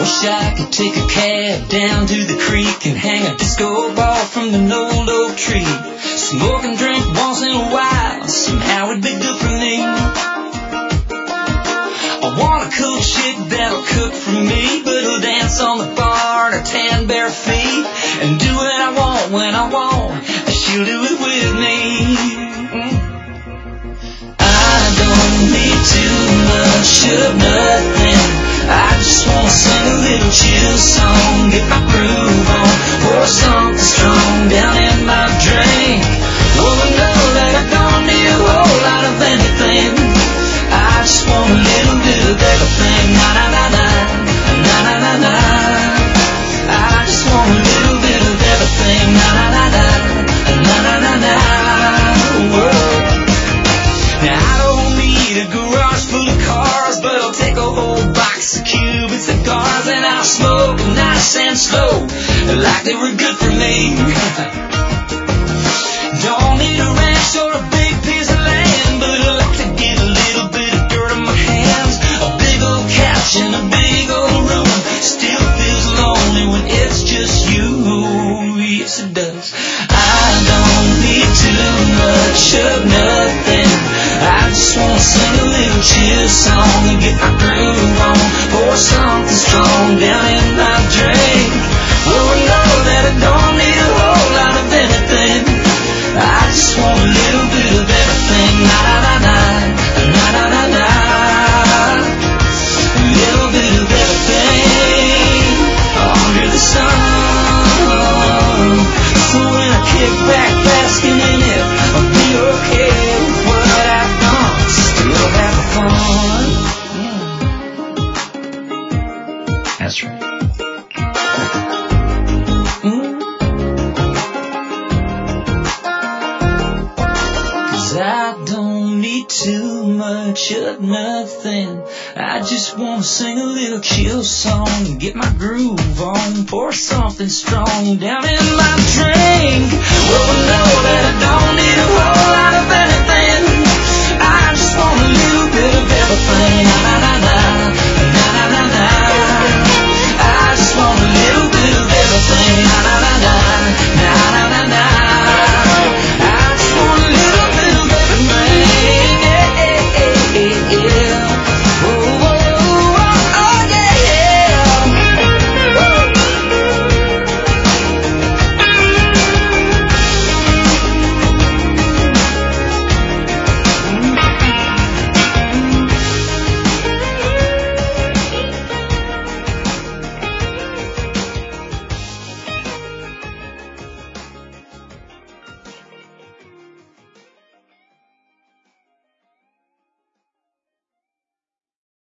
wish I could take a cab down to the creek and hang a disco ball from the old oak tree. Smoke and drink once in a while, somehow it'd be good for me. I want a cool chick that'll cook for me, but who'll dance on the bar in her tan bare feet and do what I want when I want. She'll do it with me. I don't need too much of nothing. I just wanna sing a little chill song, get my groove on, pour something strong down in my drink. Oh, I know that I don't need a whole lot of anything. I just want a little bit of everything. Na na na na, na na na na. I just want a little bit of everything. Na na na na, na na na na. Whoa. Now I don't need a garage full of cars, but I'll take a whole box of Cuban cigars and I'll smoke nice and slow, like they were good for me. Don't need a ranch or a big piece of land, but I like to get a little bit of dirt on my hands. A big old couch in a big old room still feels lonely when it's just you. Yes, it does. I don't need too much of nothing. I just wanna sing a little chill song and get my groove on, pour something strong down in my drink. Oh, I know that I don't need a whole lot of anything. I just want a little bit of everything. Na na na na, na na na na. A little bit of everything under the sun. So when I kick back basking in it, I'll be okay with what I've done. Still have fun. That's right. I don't need too much of nothing. I just wanna sing a little chill song and get my groove on, pour something strong down in my drink. Well, I know that I don't need a whole lot of anything. I just want a little bit of everything.